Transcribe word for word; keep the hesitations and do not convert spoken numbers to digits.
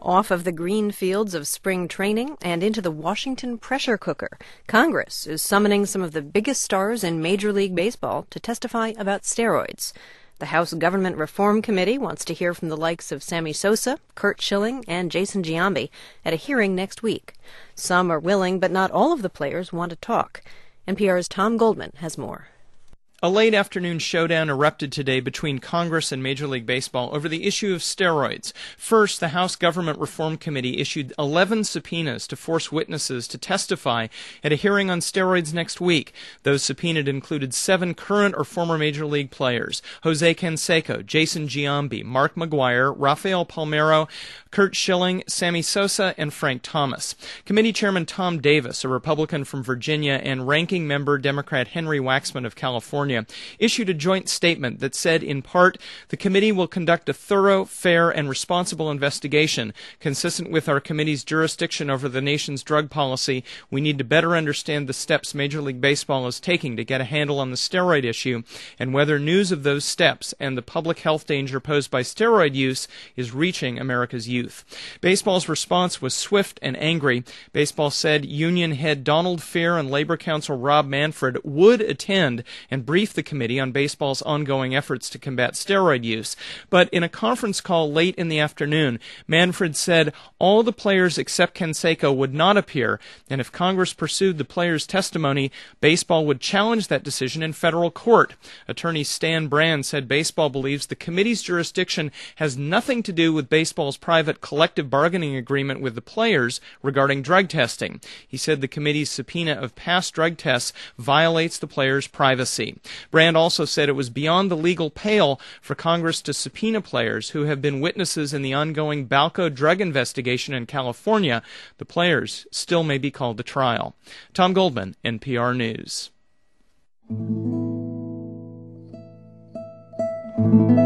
Off of the green fields of spring training and into the Washington pressure cooker, Congress is summoning some of the biggest stars in Major League Baseball to testify about steroids. The House Government Reform Committee wants to hear from the likes of Sammy Sosa, Curt Schilling, and Jason Giambi at a hearing next week. Some are willing, but not all of the players want to talk. N P R's Tom Goldman has more. A late afternoon showdown erupted today between Congress and Major League Baseball over the issue of steroids. First, the House Government Reform Committee issued eleven subpoenas to force witnesses to testify at a hearing on steroids next week. Those subpoenaed included seven current or former Major League players: Jose Canseco, Jason Giambi, Mark McGwire, Rafael Palmeiro, Curt Schilling, Sammy Sosa, and Frank Thomas. Committee Chairman Tom Davis, a Republican from Virginia, and Ranking Member Democrat Henry Waxman of California, issued a joint statement that said, in part, the committee will conduct a thorough, fair, and responsible investigation. Consistent with our committee's jurisdiction over the nation's drug policy, we need to better understand the steps Major League Baseball is taking to get a handle on the steroid issue and whether news of those steps and the public health danger posed by steroid use is reaching America's youth. Baseball's response was swift and angry. Baseball said union head Donald Fehr and Labor Counsel Rob Manfred would attend and brief the committee on baseball's ongoing efforts to combat steroid use. But in a conference call late in the afternoon, Manfred said all the players except Canseco would not appear, and if Congress pursued the players' testimony, baseball would challenge that decision in federal court. Attorney Stan Brand said baseball believes the committee's jurisdiction has nothing to do with baseball's private collective bargaining agreement with the players regarding drug testing. He said the committee's subpoena of past drug tests violates the players' privacy. Brand also said it was beyond the legal pale for Congress to subpoena players who have been witnesses in the ongoing Balco drug investigation in California. The players still may be called to trial. Tom Goldman, N P R News.